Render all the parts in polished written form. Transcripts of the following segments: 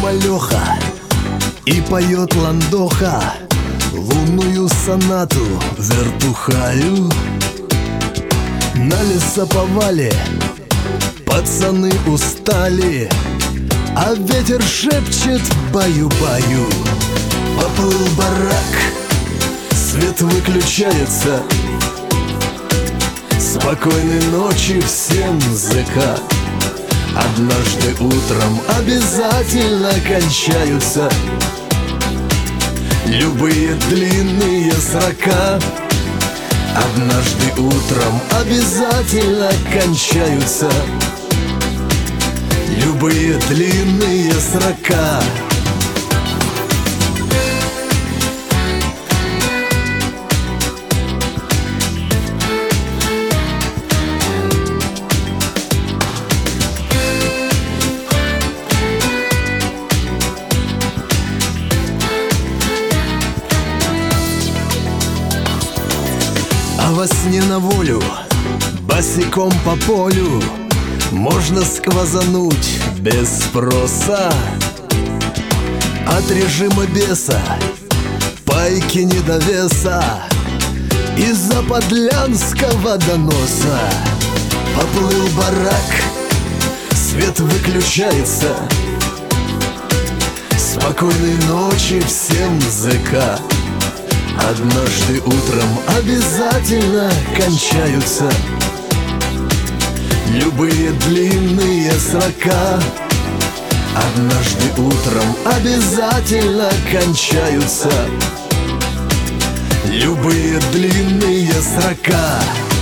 малеха и поет ландоха лунную сонату вертухаю. На лесоповале пацаны устали, а ветер шепчет баю-баю. Поплыл барак, свет выключается, спокойной ночи всем ЗК. Однажды утром обязательно кончаются любые длинные срока. Однажды утром обязательно кончаются любые длинные срока. А во сне на волю, босиком по полю, можно сквозануть без спроса. От режима беса, пайки недовеса, из-за подлянского доноса. Поплыл барак, свет выключается, спокойной ночи всем ЗК. Однажды утром обязательно кончаются любые длинные срока. Однажды утром обязательно кончаются любые длинные срока.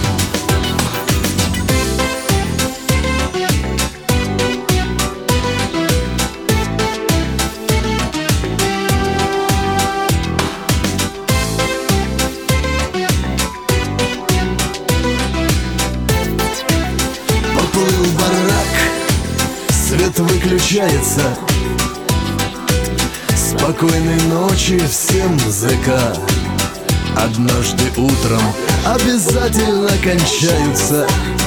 Поплыл барак, свет выключается, спокойной ночи всем ЗК. Однажды утром обязательно кончаются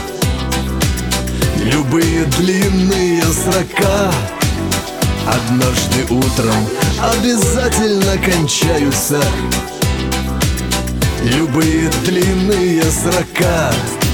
любые длинные срока. Однажды утром обязательно кончаются любые длинные срока.